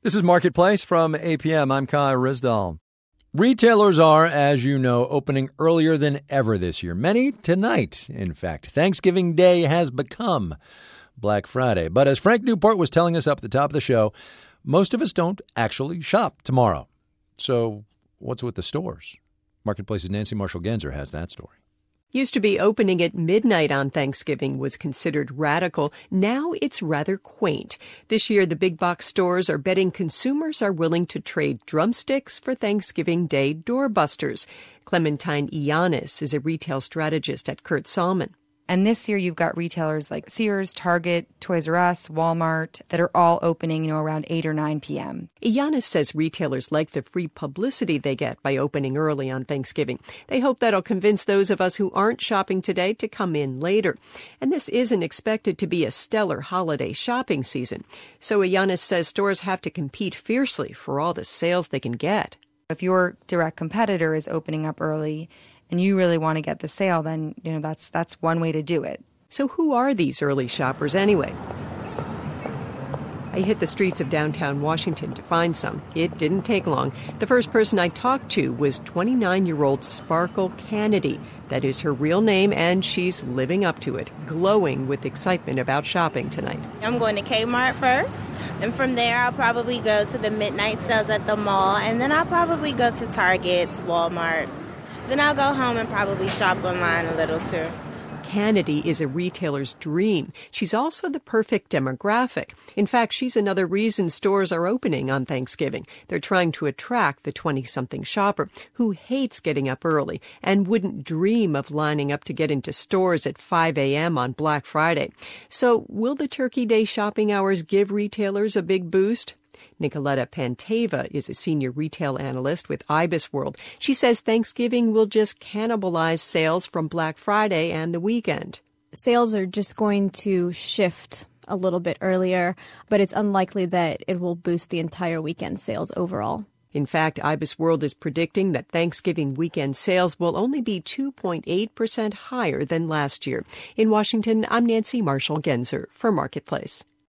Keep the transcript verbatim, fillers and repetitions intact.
This is Marketplace from A P M. I'm Kai Rizdal. Retailers are, as you know, opening earlier than ever this year. Many tonight, in fact. Thanksgiving Day has become Black Friday. But as Frank Newport was telling us up at the top of the show, most of us don't actually shop tomorrow. So what's with the stores? Marketplace's Nancy Marshall-Genzer has that story. Used to be opening at midnight on Thanksgiving was considered radical. Now it's rather quaint. This year, the big box stores are betting consumers are willing to trade drumsticks for Thanksgiving Day doorbusters. Clementine Iannis is a retail strategist at Kurt Salmon. And this year you've got retailers like Sears, Target, Toys R Us, Walmart that are all opening, you know, around eight or nine p.m. Iannis says retailers like the free publicity they get by opening early on Thanksgiving. They hope that'll convince those of us who aren't shopping today to come in later. And this isn't expected to be a stellar holiday shopping season. So Iannis says stores have to compete fiercely for all the sales they can get. If your direct competitor is opening up early and you really want to get the sale, then, you know, that's that's one way to do it. So who are these early shoppers anyway? I hit the streets of downtown Washington to find some. It didn't take long. The first person I talked to was twenty-nine-year-old Sparkle Kennedy. That is her real name, and she's living up to it, glowing with excitement about shopping tonight. I'm going to Kmart first, and from there I'll probably go to the midnight sales at the mall, and then I'll probably go to Target's, Walmart. Then I'll go home and probably shop online a little too. Kennedy is a retailer's dream. She's also the perfect demographic. In fact, she's another reason stores are opening on Thanksgiving. They're trying to attract the twenty-something shopper who hates getting up early and wouldn't dream of lining up to get into stores at five a.m. on Black Friday. So will the Turkey Day shopping hours give retailers a big boost? Nicoletta Panteva is a senior retail analyst with IBISWorld. She says Thanksgiving will just cannibalize sales from Black Friday and the weekend. Sales are just going to shift a little bit earlier, but it's unlikely that it will boost the entire weekend sales overall. In fact, IBISWorld is predicting that Thanksgiving weekend sales will only be two point eight percent higher than last year. In Washington, I'm Nancy Marshall-Genzer for Marketplace.